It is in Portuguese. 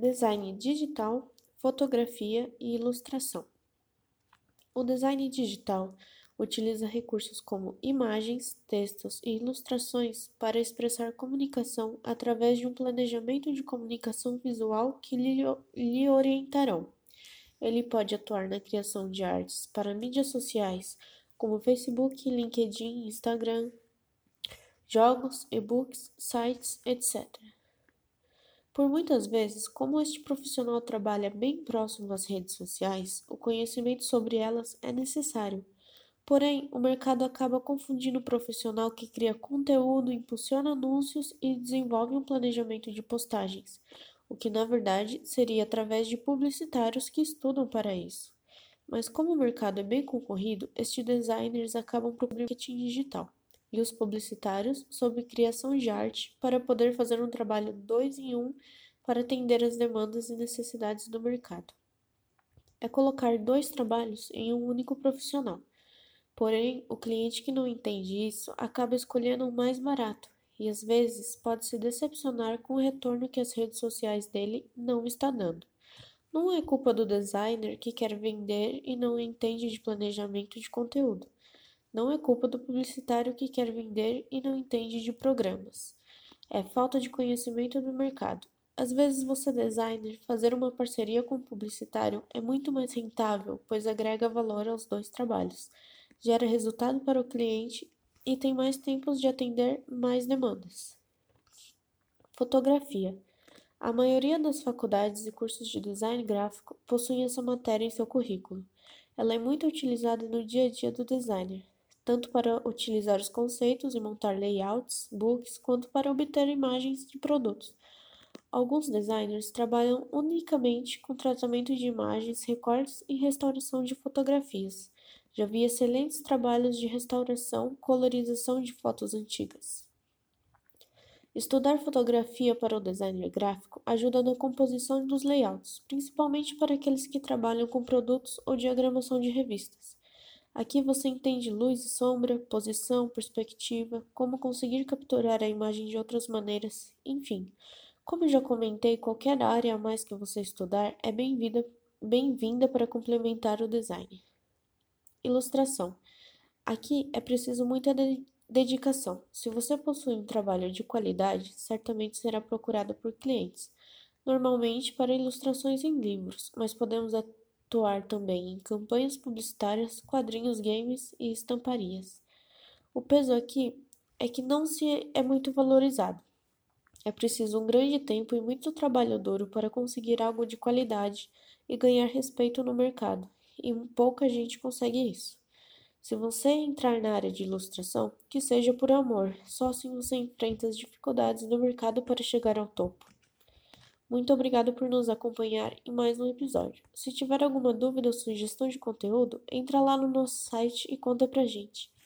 Design digital, fotografia e ilustração. O design digital utiliza recursos como imagens, textos e ilustrações para expressar comunicação através de um planejamento de comunicação visual que lhe orientarão. Ele pode atuar na criação de artes para mídias sociais, como Facebook, LinkedIn, Instagram, jogos, e-books, sites, etc. Por muitas vezes, como este profissional trabalha bem próximo às redes sociais, o conhecimento sobre elas é necessário. Porém, o mercado acaba confundindo o profissional que cria conteúdo, impulsiona anúncios e desenvolve um planejamento de postagens, o que na verdade seria através de publicitários que estudam para isso. Mas como o mercado é bem concorrido, estes designers acabam procurando marketing digital e os publicitários sobre criação de arte para poder fazer um trabalho 2 em 1 para atender as demandas e necessidades do mercado. É colocar dois trabalhos em um único profissional. Porém, o cliente que não entende isso acaba escolhendo o mais barato e às vezes pode se decepcionar com o retorno que as redes sociais dele não está dando. Não é culpa do designer que quer vender e não entende de planejamento de conteúdo. Não é culpa do publicitário que quer vender e não entende de programas. É falta de conhecimento do mercado. Às vezes você designer fazer uma parceria com um publicitário é muito mais rentável, pois agrega valor aos dois trabalhos, gera resultado para o cliente e tem mais tempos de atender mais demandas. Fotografia. A maioria das faculdades e cursos de design gráfico possuem essa matéria em seu currículo. Ela é muito utilizada no dia a dia do designer, tanto para utilizar os conceitos e montar layouts, books, quanto para obter imagens de produtos. Alguns designers trabalham unicamente com tratamento de imagens, recortes e restauração de fotografias. Já vi excelentes trabalhos de restauração, colorização de fotos antigas. Estudar fotografia para o designer gráfico ajuda na composição dos layouts, principalmente para aqueles que trabalham com produtos ou diagramação de revistas. Aqui você entende luz e sombra, posição, perspectiva, como conseguir capturar a imagem de outras maneiras, enfim. Como já comentei, qualquer área a mais que você estudar é bem-vinda para complementar o design. Ilustração. Aqui é preciso muita dedicação. Se você possui um trabalho de qualidade, certamente será procurado por clientes, normalmente para ilustrações em livros, mas podemos atuar também em campanhas publicitárias, quadrinhos, games e estamparias. O peso aqui é que não se é muito valorizado. É preciso um grande tempo e muito trabalho duro para conseguir algo de qualidade e ganhar respeito no mercado, e pouca gente consegue isso. Se você entrar na área de ilustração, que seja por amor, só assim você enfrenta as dificuldades do mercado para chegar ao topo. Muito obrigado por nos acompanhar em mais um episódio. Se tiver alguma dúvida ou sugestão de conteúdo, entra lá no nosso site e conta pra gente.